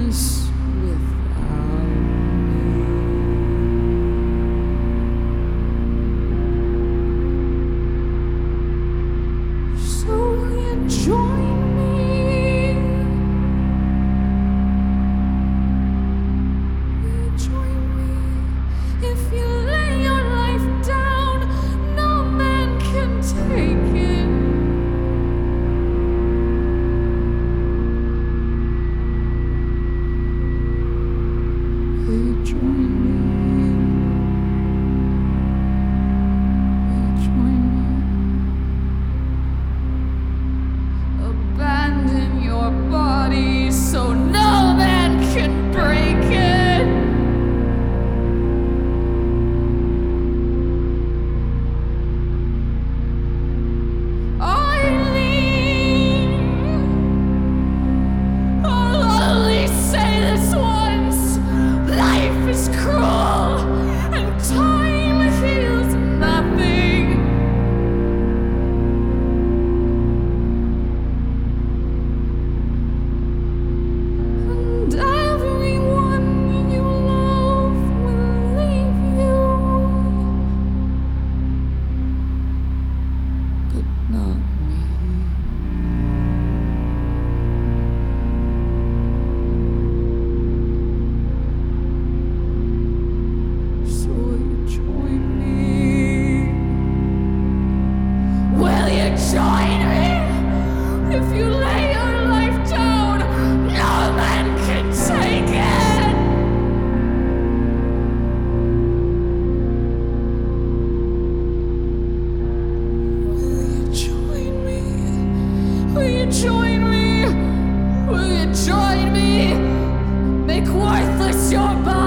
darkness without me. So you join me. You join me. If you lay your life down, no man can take it. Will you join me? Will you join me? Abandon your body so no man can break it. Eileen, I'll only say this once. Life is cruel and time heals nothing. And everyone you love will leave you, but not me. So will you join me? Will you join me? If you lay your life down, no man can take it. Will you join me? Will you join me? Will you join me? Make worthless your body.